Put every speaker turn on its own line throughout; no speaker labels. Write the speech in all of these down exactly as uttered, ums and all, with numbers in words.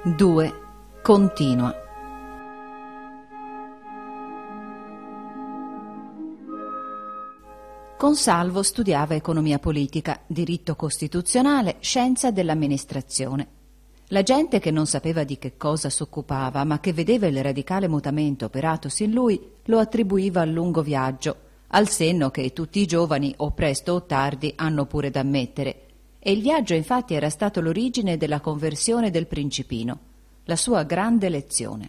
due. Continua. Consalvo studiava economia politica, diritto costituzionale, scienza dell'amministrazione. La gente che non sapeva di che cosa s'occupava, ma che vedeva il radicale mutamento operatosi in lui, lo attribuiva al lungo viaggio, al senno che tutti i giovani, o presto o tardi, hanno pure da ammettere. E il viaggio infatti era stato l'origine della conversione del principino, la sua grande lezione.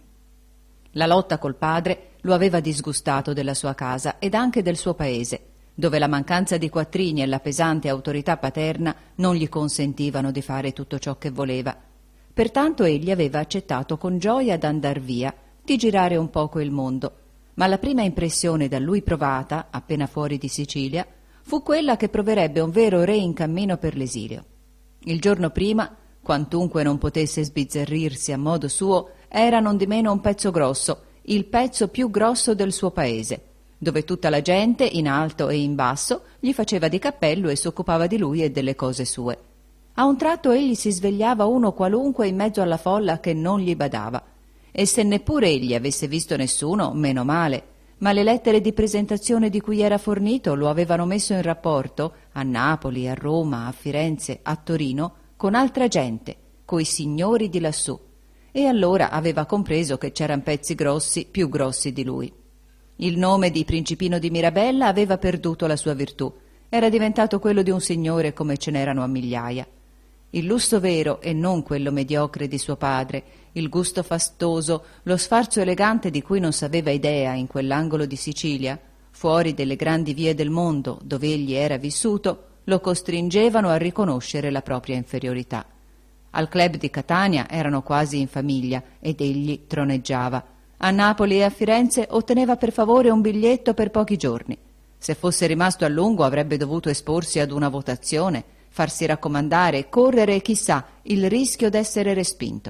La lotta col padre lo aveva disgustato della sua casa ed anche del suo paese, dove la mancanza di quattrini e la pesante autorità paterna non gli consentivano di fare tutto ciò che voleva. Pertanto egli aveva accettato con gioia d'andar via, di girare un poco il mondo, ma la prima impressione da lui provata, appena fuori di Sicilia, fu quella che proverebbe un vero re in cammino per l'esilio. Il giorno prima, quantunque non potesse sbizzarrirsi a modo suo, era nondimeno un pezzo grosso, il pezzo più grosso del suo paese, dove tutta la gente, in alto e in basso, gli faceva di cappello e s'occupava di lui e delle cose sue. A un tratto egli si svegliava uno qualunque in mezzo alla folla che non gli badava, e se neppure egli avesse visto nessuno, meno male, ma le lettere di presentazione di cui era fornito lo avevano messo in rapporto, a Napoli, a Roma, a Firenze, a Torino, con altra gente, coi signori di lassù, e allora aveva compreso che c'eran pezzi grossi più grossi di lui. Il nome di Principino di Mirabella aveva perduto la sua virtù, era diventato quello di un signore come ce n'erano a migliaia. Il lusso vero e non quello mediocre di suo padre, il gusto fastoso, lo sfarzo elegante di cui non s'aveva idea in quell'angolo di Sicilia, fuori delle grandi vie del mondo dove egli era vissuto, lo costringevano a riconoscere la propria inferiorità. Al club di Catania erano quasi in famiglia ed egli troneggiava. A Napoli e a Firenze otteneva per favore un biglietto per pochi giorni. Se fosse rimasto a lungo avrebbe dovuto esporsi ad una votazione, farsi raccomandare e correre, chissà, il rischio d'essere respinto.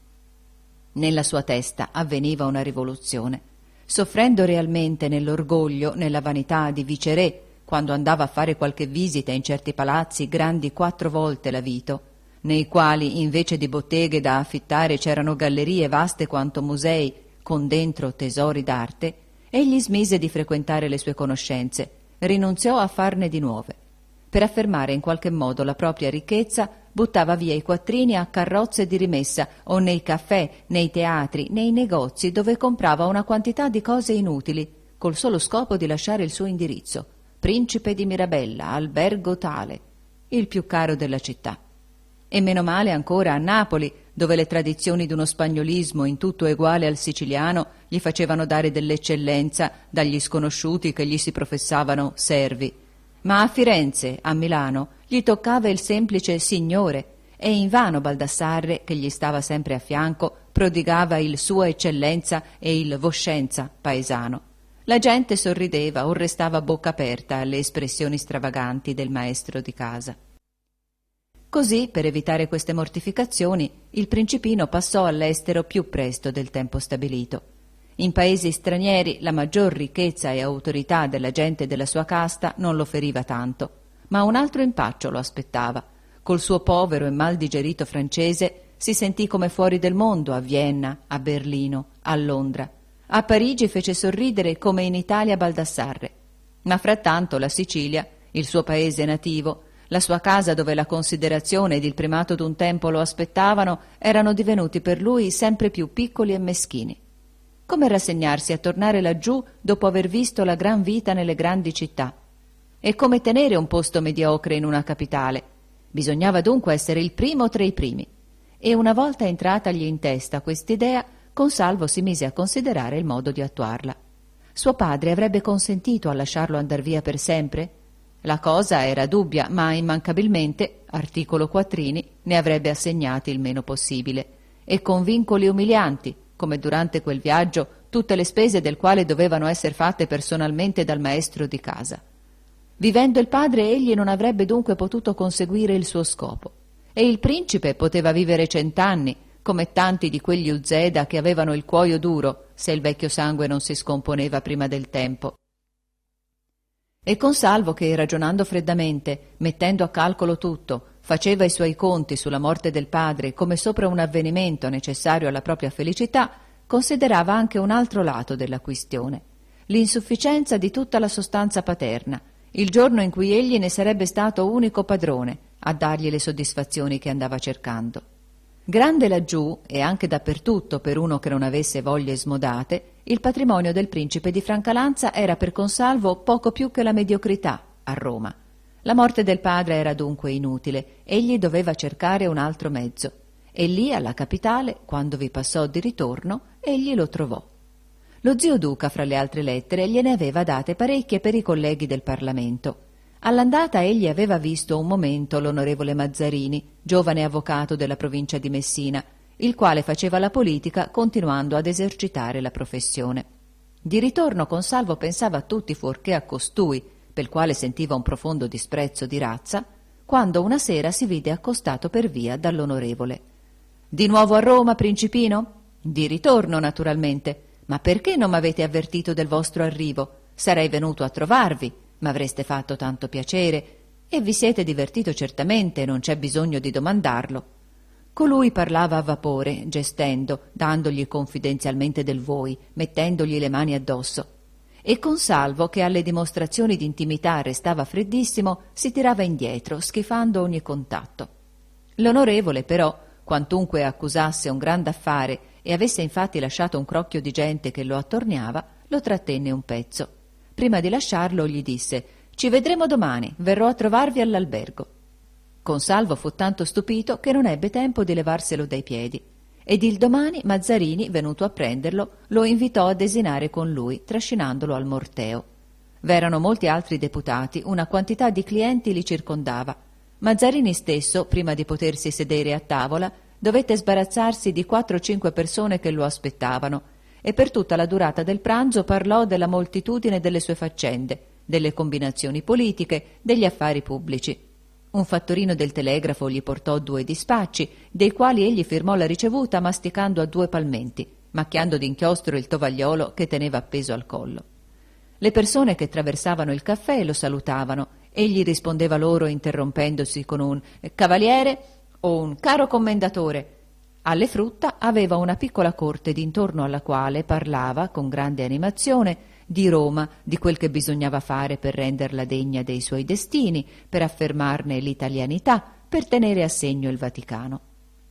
Nella sua testa avveniva una rivoluzione. Soffrendo realmente nell'orgoglio, nella vanità di viceré, quando andava a fare qualche visita in certi palazzi grandi quattro volte la vito, nei quali invece di botteghe da affittare c'erano gallerie vaste quanto musei, con dentro tesori d'arte, egli smise di frequentare le sue conoscenze, rinunziò a farne di nuove. Per affermare in qualche modo la propria ricchezza, buttava via i quattrini a carrozze di rimessa o nei caffè, nei teatri, nei negozi dove comprava una quantità di cose inutili, col solo scopo di lasciare il suo indirizzo: Principe di Mirabella, albergo tale, il più caro della città. E meno male ancora a Napoli, dove le tradizioni d'uno spagnolismo in tutto eguale al siciliano gli facevano dare dell'eccellenza dagli sconosciuti che gli si professavano servi. Ma a Firenze, a Milano, gli toccava il semplice signore, e invano Baldassarre, che gli stava sempre a fianco, prodigava il Sua Eccellenza e il Voscenza paesano. La gente sorrideva o restava a bocca aperta alle espressioni stravaganti del maestro di casa. Così, per evitare queste mortificazioni, il principino passò all'estero più presto del tempo stabilito. In paesi stranieri la maggior ricchezza e autorità della gente della sua casta non lo feriva tanto, ma un altro impaccio lo aspettava. Col suo povero e mal digerito francese si sentì come fuori del mondo a Vienna, a Berlino, a Londra. A Parigi fece sorridere come in Italia Baldassarre. Ma frattanto la Sicilia, il suo paese nativo, la sua casa dove la considerazione ed il primato d'un tempo lo aspettavano, erano divenuti per lui sempre più piccoli e meschini. Come rassegnarsi a tornare laggiù dopo aver visto la gran vita nelle grandi città? E come tenere un posto mediocre in una capitale? Bisognava dunque essere il primo tra i primi. E una volta entratagli in testa quest'idea, Consalvo si mise a considerare il modo di attuarla. Suo padre avrebbe consentito a lasciarlo andar via per sempre? La cosa era dubbia, ma immancabilmente, articolo quattrini, ne avrebbe assegnati il meno possibile, e con vincoli umilianti, come durante quel viaggio tutte le spese del quale dovevano essere fatte personalmente dal maestro di casa. Vivendo il padre, egli non avrebbe dunque potuto conseguire il suo scopo, e il principe poteva vivere cent'anni, come tanti di quegli Uzeda che avevano il cuoio duro, se il vecchio sangue non si scomponeva prima del tempo. E Consalvo che, ragionando freddamente, mettendo a calcolo tutto, faceva i suoi conti sulla morte del padre come sopra un avvenimento necessario alla propria felicità, considerava anche un altro lato della questione: l'insufficienza di tutta la sostanza paterna, il giorno in cui egli ne sarebbe stato unico padrone a dargli le soddisfazioni che andava cercando. Grande laggiù, e anche dappertutto per uno che non avesse voglie smodate, il patrimonio del principe di Francalanza era per Consalvo poco più che la mediocrità a Roma. La morte del padre era dunque inutile, egli doveva cercare un altro mezzo, e lì alla capitale, quando vi passò di ritorno, egli lo trovò. Lo zio Duca, fra le altre lettere, gliene aveva date parecchie per i colleghi del Parlamento. All'andata egli aveva visto un momento l'onorevole Mazzarini, giovane avvocato della provincia di Messina, il quale faceva la politica continuando ad esercitare la professione. Di ritorno Consalvo pensava a tutti fuorché a costui, pel quale sentiva un profondo disprezzo di razza, quando una sera si vide accostato per via dall'onorevole. «Di nuovo a Roma, principino?» «Di ritorno, naturalmente. Ma perché non m'avete avvertito del vostro arrivo? Sarei venuto a trovarvi, m'avreste fatto tanto piacere, e vi siete divertito certamente, non c'è bisogno di domandarlo». Colui parlava a vapore, gestendo, dandogli confidenzialmente del voi, mettendogli le mani addosso. E Consalvo, che alle dimostrazioni di intimità restava freddissimo, si tirava indietro, schifando ogni contatto. L'onorevole, però, quantunque accusasse un grande affare e avesse infatti lasciato un crocchio di gente che lo attorniava, lo trattenne un pezzo. Prima di lasciarlo gli disse: «Ci vedremo domani, verrò a trovarvi all'albergo». Consalvo fu tanto stupito che non ebbe tempo di levarselo dai piedi, ed il domani Mazzarini, venuto a prenderlo, lo invitò a desinare con lui, trascinandolo al Morteo. V'erano molti altri deputati, una quantità di clienti li circondava. Mazzarini stesso, prima di potersi sedere a tavola, dovette sbarazzarsi di quattro o cinque persone che lo aspettavano, e per tutta la durata del pranzo parlò della moltitudine delle sue faccende, delle combinazioni politiche, degli affari pubblici. Un fattorino del telegrafo gli portò due dispacci, dei quali egli firmò la ricevuta masticando a due palmenti, macchiando d'inchiostro il tovagliolo che teneva appeso al collo. Le persone che traversavano il caffè lo salutavano, egli rispondeva loro interrompendosi con un «Cavaliere» o un «Caro commendatore». Alle frutta aveva una piccola corte d'intorno alla quale parlava con grande animazione di Roma, di quel che bisognava fare per renderla degna dei suoi destini, per affermarne l'italianità, per tenere a segno il Vaticano.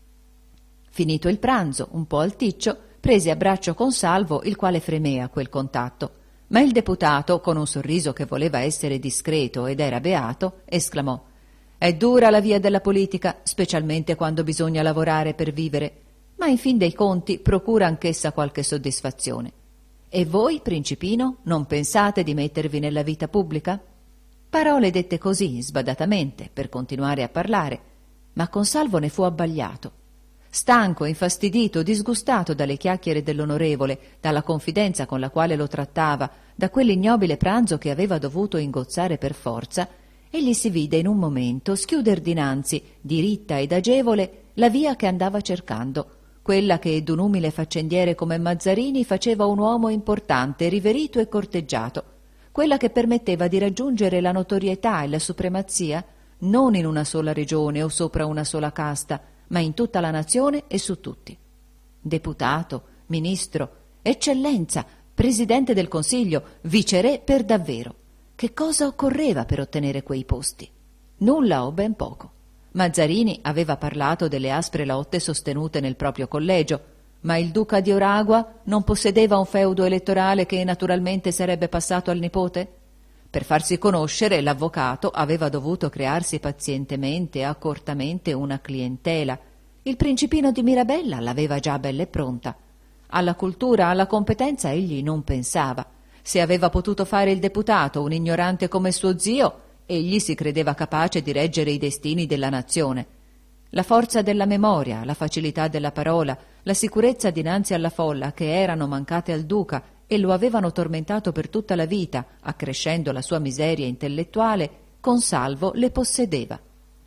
Finito il pranzo, un po' alticcio, prese a braccio Consalvo, il quale fremé a quel contatto, ma il deputato, con un sorriso che voleva essere discreto ed era beato, esclamò: «È dura la via della politica, specialmente quando bisogna lavorare per vivere, ma in fin dei conti procura anch'essa qualche soddisfazione. E voi, principino, non pensate di mettervi nella vita pubblica?» Parole dette così, sbadatamente, per continuare a parlare, ma Consalvo ne fu abbagliato. Stanco, infastidito, disgustato dalle chiacchiere dell'onorevole, dalla confidenza con la quale lo trattava, da quell'ignobile pranzo che aveva dovuto ingozzare per forza, egli si vide in un momento schiuder dinanzi, diritta ed agevole, la via che andava cercando, quella che d'un umile faccendiere come Mazzarini faceva un uomo importante, riverito e corteggiato, quella che permetteva di raggiungere la notorietà e la supremazia non in una sola regione o sopra una sola casta, ma in tutta la nazione e su tutti. Deputato, ministro, eccellenza, presidente del Consiglio, viceré per davvero. Che cosa occorreva per ottenere quei posti? Nulla o ben poco. Mazzarini aveva parlato delle aspre lotte sostenute nel proprio collegio, ma il duca di Oragua non possedeva un feudo elettorale che naturalmente sarebbe passato al nipote? Per farsi conoscere, l'avvocato aveva dovuto crearsi pazientemente e accortamente una clientela. Il principino di Mirabella l'aveva già bella e pronta. Alla cultura, alla competenza egli non pensava. Se aveva potuto fare il deputato un ignorante come suo zio, egli si credeva capace di reggere i destini della nazione. La forza della memoria, la facilità della parola, la sicurezza dinanzi alla folla che erano mancate al duca e lo avevano tormentato per tutta la vita, accrescendo la sua miseria intellettuale, Consalvo le possedeva.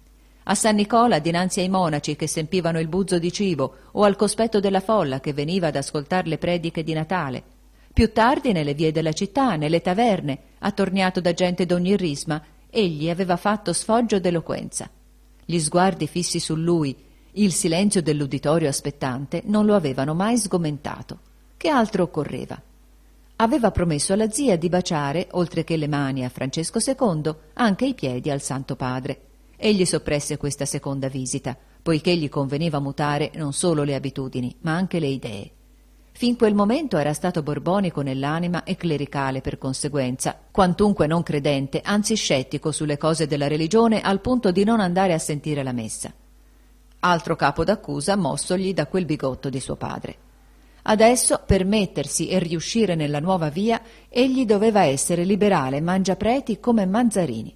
A San Nicola, dinanzi ai monaci che s'empivano il buzzo di cibo, o al cospetto della folla che veniva ad ascoltar le prediche di Natale. Più tardi, nelle vie della città, nelle taverne, attorniato da gente d'ogni risma, egli aveva fatto sfoggio d'eloquenza. Gli sguardi fissi su lui, il silenzio dell'uditorio aspettante non lo avevano mai sgomentato. Che altro occorreva? Aveva promesso alla zia di baciare, oltre che le mani a Francesco secondo, anche i piedi al Santo Padre. Egli soppresse questa seconda visita, poiché gli conveniva mutare non solo le abitudini, ma anche le idee. Fin quel momento era stato borbonico nell'anima e clericale per conseguenza, quantunque non credente, anzi scettico sulle cose della religione, al punto di non andare a sentire la messa. Altro capo d'accusa mossogli da quel bigotto di suo padre. Adesso, per mettersi e riuscire nella nuova via, egli doveva essere liberale mangiapreti come Manzarini.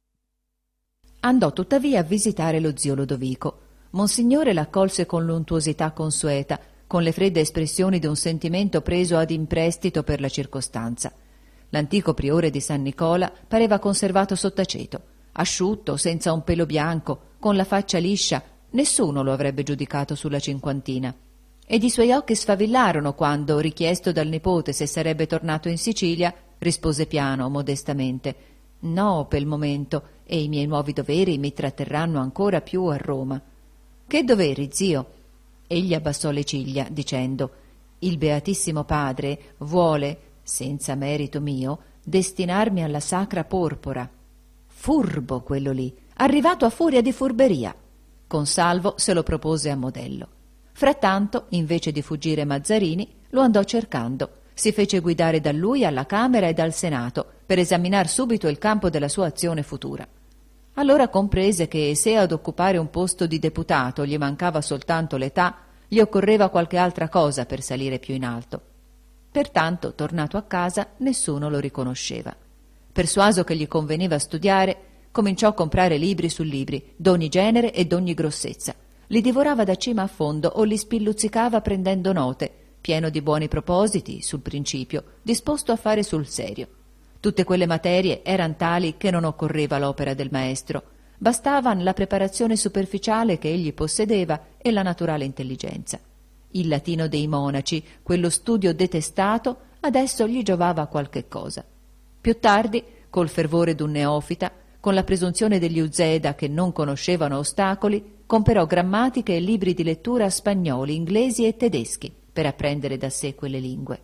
Andò tuttavia a visitare lo zio Lodovico. Monsignore l'accolse con l'untuosità consueta, con le fredde espressioni di un sentimento preso ad imprestito per la circostanza. L'antico priore di San Nicola pareva conservato sottaceto, asciutto, senza un pelo bianco, con la faccia liscia. Nessuno lo avrebbe giudicato sulla cinquantina. Ed i suoi occhi sfavillarono quando, richiesto dal nipote se sarebbe tornato in Sicilia, rispose piano, modestamente: «No, per il momento, e i miei nuovi doveri mi tratterranno ancora più a Roma». «Che doveri, zio?» Egli abbassò le ciglia, dicendo: «Il Beatissimo Padre vuole, senza merito mio, destinarmi alla Sacra Porpora». Furbo quello lì, arrivato a furia di furberia. Consalvo se lo propose a modello. Frattanto, invece di fuggire Mazzarini, lo andò cercando. Si fece guidare da lui alla Camera e dal Senato per esaminar subito il campo della sua azione futura. Allora comprese che se ad occupare un posto di deputato gli mancava soltanto l'età, gli occorreva qualche altra cosa per salire più in alto. Pertanto, tornato a casa, nessuno lo riconosceva. Persuaso che gli conveniva studiare, cominciò a comprare libri su libri, d'ogni genere e d'ogni grossezza. Li divorava da cima a fondo o li spilluzzicava prendendo note, pieno di buoni propositi, sul principio, disposto a fare sul serio. Tutte quelle materie eran tali che non occorreva l'opera del maestro. Bastavan la preparazione superficiale che egli possedeva e la naturale intelligenza. Il latino dei monaci, quello studio detestato, adesso gli giovava qualche cosa. Più tardi, col fervore d'un neofita, con la presunzione degli Uzeda che non conoscevano ostacoli, comperò grammatiche e libri di lettura spagnoli, inglesi e tedeschi per apprendere da sé quelle lingue.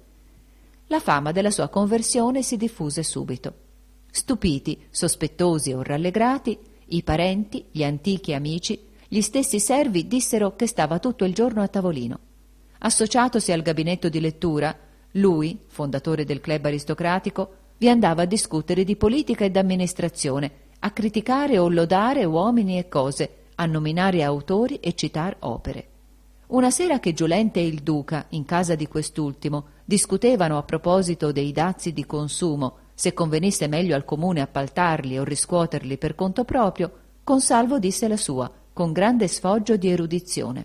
La fama della sua conversione si diffuse subito. Stupiti, sospettosi o rallegrati, i parenti, gli antichi amici, gli stessi servi dissero che stava tutto il giorno a tavolino. Associatosi al gabinetto di lettura, lui, fondatore del club aristocratico, vi andava a discutere di politica ed amministrazione, a criticare o lodare uomini e cose, a nominare autori e citar opere. Una sera che Giulente e il duca, in casa di quest'ultimo, discutevano a proposito dei dazi di consumo, se convenisse meglio al comune appaltarli o riscuoterli per conto proprio, Consalvo disse la sua, con grande sfoggio di erudizione.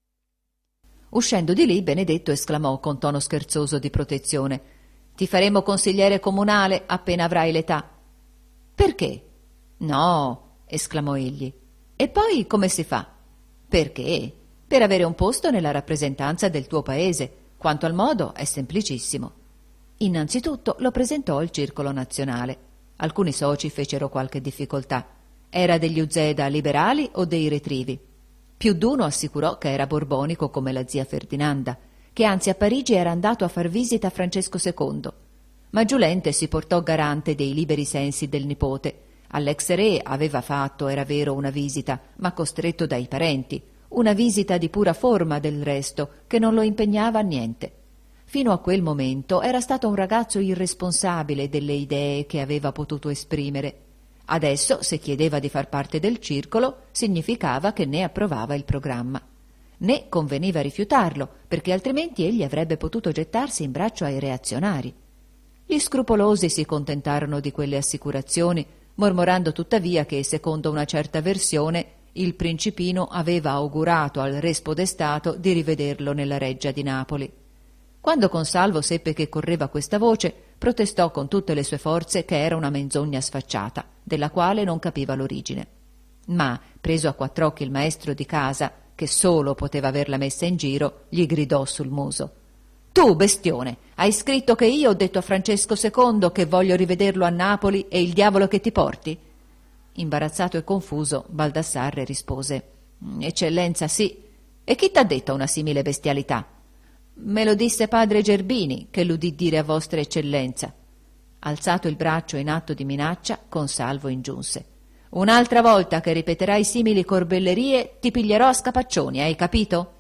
Uscendo di lì, Benedetto esclamò con tono scherzoso di protezione: «Ti faremo consigliere comunale appena avrai l'età». «Perché?» «No», esclamò egli. «E poi come si fa?» «Perché? Per avere un posto nella rappresentanza del tuo paese. Quanto al modo è semplicissimo». Innanzitutto lo presentò al Circolo Nazionale. Alcuni soci fecero qualche difficoltà. Era degli Uzeda liberali o dei retrivi? Più d'uno assicurò che era borbonico come la zia Ferdinanda, che anzi a Parigi era andato a far visita a Francesco secondo. Ma Giulente si portò garante dei liberi sensi del nipote. All'ex re aveva fatto, era vero, una visita, ma costretto dai parenti, una visita di pura forma del resto, che non lo impegnava a niente. Fino a quel momento era stato un ragazzo irresponsabile delle idee che aveva potuto esprimere. Adesso, se chiedeva di far parte del circolo, significava che ne approvava il programma. Né conveniva rifiutarlo, perché altrimenti egli avrebbe potuto gettarsi in braccio ai reazionari. Gli scrupolosi si contentarono di quelle assicurazioni, mormorando tuttavia che, secondo una certa versione, il principino aveva augurato al re spodestato di rivederlo nella reggia di Napoli. Quando Consalvo seppe che correva questa voce, protestò con tutte le sue forze che era una menzogna sfacciata, della quale non capiva l'origine. Ma, preso a quattr'occhi il maestro di casa, che solo poteva averla messa in giro, gli gridò sul muso: «Tu, bestione, hai scritto che io ho detto a Francesco secondo che voglio rivederlo a Napoli e il diavolo che ti porti?» Imbarazzato e confuso, Baldassarre rispose: «Eccellenza, sì. E chi t'ha detto una simile bestialità?» «Me lo disse padre Gerbini, che l'udì dire a vostra eccellenza». Alzato il braccio in atto di minaccia, Consalvo ingiunse: «Un'altra volta che ripeterai simili corbellerie ti piglierò a scapaccioni, hai capito?»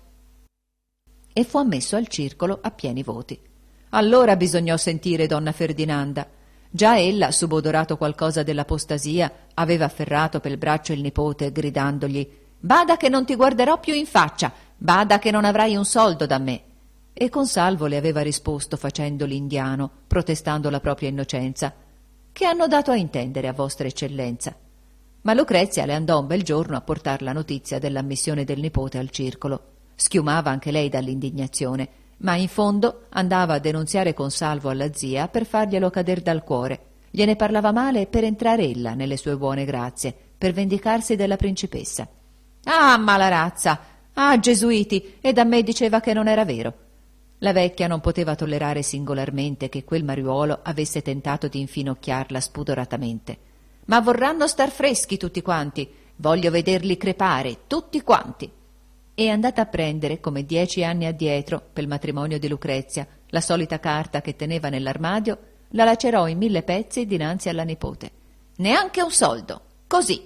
E fu ammesso al circolo a pieni voti. Allora bisognò sentire donna Ferdinanda. Già ella, subodorato qualcosa dell'apostasia, aveva afferrato pel braccio il nipote, gridandogli: «Bada che non ti guarderò più in faccia, bada che non avrai un soldo da me». E Consalvo le aveva risposto facendo l'indiano, protestando la propria innocenza: «Che hanno dato a intendere a vostra eccellenza?» Ma Lucrezia le andò un bel giorno a portar la notizia dell'ammissione del nipote al circolo. Schiumava anche lei dall'indignazione, ma in fondo andava a denunziare Consalvo alla zia per farglielo cader dal cuore. Gliene parlava male per entrare ella nelle sue buone grazie, per vendicarsi della principessa. «Ah, mala razza! Ah, gesuiti! E da me diceva che non era vero!» La vecchia non poteva tollerare singolarmente che quel mariuolo avesse tentato di infinocchiarla spudoratamente. «Ma vorranno star freschi tutti quanti! Voglio vederli crepare, tutti quanti!» E andata a prendere, come dieci anni addietro, pel matrimonio di Lucrezia, la solita carta che teneva nell'armadio, la lacerò in mille pezzi dinanzi alla nipote. «Neanche un soldo! Così!»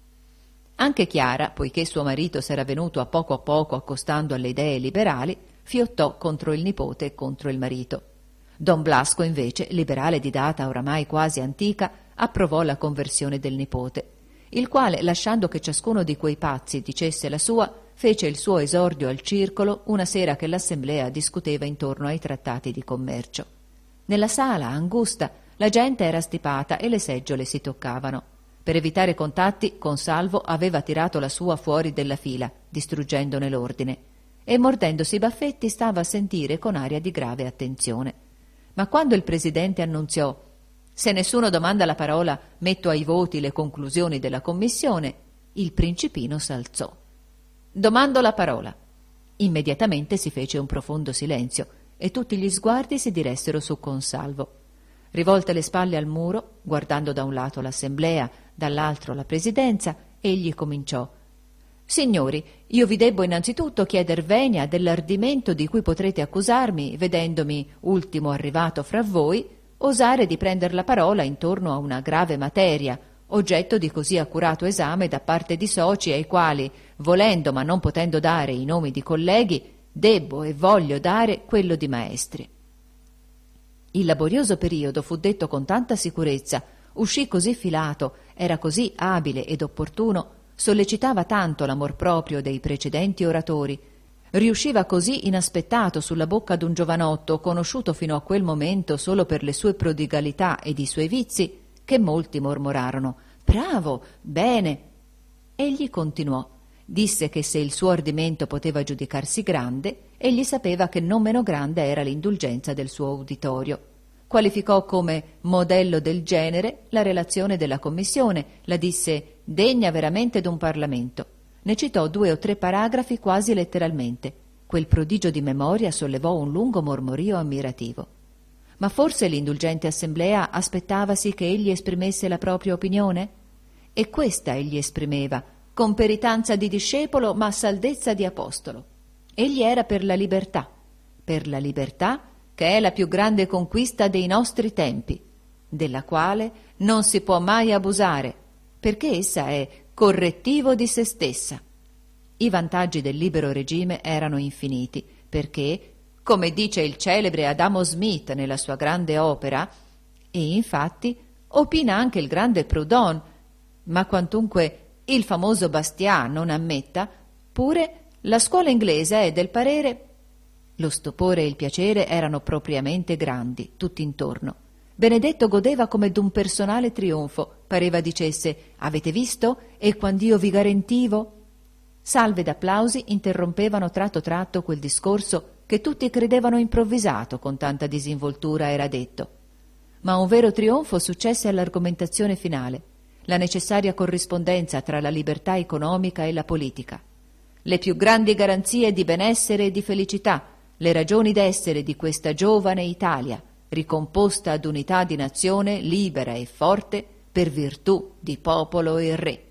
Anche Chiara, poiché suo marito s'era venuto a poco a poco accostando alle idee liberali, fiottò contro il nipote e contro il marito. Don Blasco, invece, liberale di data oramai quasi antica, approvò la conversione del nipote, il quale, lasciando che ciascuno di quei pazzi dicesse la sua, fece il suo esordio al circolo una sera che l'assemblea discuteva intorno ai trattati di commercio. Nella sala, angusta, la gente era stipata e le seggiole si toccavano. Per evitare contatti, Consalvo aveva tirato la sua fuori della fila, distruggendone l'ordine, e mordendosi i baffetti stava a sentire con aria di grave attenzione. Ma quando il presidente annunziò: «Se nessuno domanda la parola, metto ai voti le conclusioni della commissione», il principino s'alzò. «Domando la parola». Immediatamente si fece un profondo silenzio e tutti gli sguardi si diressero su Consalvo. Rivolte le spalle al muro, guardando da un lato l'assemblea, dall'altro la presidenza, egli cominciò: «Signori, io vi debbo innanzitutto chieder venia dell'ardimento di cui potrete accusarmi, vedendomi ultimo arrivato fra voi, osare di prender la parola intorno a una grave materia, oggetto di così accurato esame da parte di soci ai quali, volendo ma non potendo dare i nomi di colleghi, debbo e voglio dare quello di maestri». Il laborioso periodo fu detto con tanta sicurezza, uscì così filato, era così abile ed opportuno, sollecitava tanto l'amor proprio dei precedenti oratori, riusciva così inaspettato sulla bocca d'un giovanotto conosciuto fino a quel momento solo per le sue prodigalità ed i suoi vizi, che molti mormorarono: «Bravo, bene!» Egli continuò, disse che se il suo ardimento poteva giudicarsi grande, egli sapeva che non meno grande era l'indulgenza del suo uditorio. Qualificò come modello del genere la relazione della commissione, la disse degna veramente d'un Parlamento. Ne citò due o tre paragrafi quasi letteralmente. Quel prodigio di memoria sollevò un lungo mormorio ammirativo. Ma forse l'indulgente assemblea aspettavasi che egli esprimesse la propria opinione? E questa egli esprimeva, con peritanza di discepolo ma saldezza di apostolo. Egli era per la libertà, per la libertà che è la più grande conquista dei nostri tempi, della quale non si può mai abusare, perché essa è correttivo di se stessa. I vantaggi del libero regime erano infiniti, perché, come dice il celebre Adamo Smith nella sua grande opera, e infatti opina anche il grande Proudhon, ma quantunque il famoso Bastiat non ammetta, pure la scuola inglese è del parere. Lo stupore e il piacere erano propriamente grandi, tutti intorno. Benedetto godeva come d'un personale trionfo, pareva dicesse: «Avete visto? E quand'io vi garentivo?» Salve d'applausi interrompevano tratto tratto quel discorso che tutti credevano improvvisato, con tanta disinvoltura era detto. Ma un vero trionfo successe all'argomentazione finale, la necessaria corrispondenza tra la libertà economica e la politica. Le più grandi garanzie di benessere e di felicità, le ragioni d'essere di questa giovane Italia, ricomposta ad unità di nazione libera e forte, per virtù di popolo e re.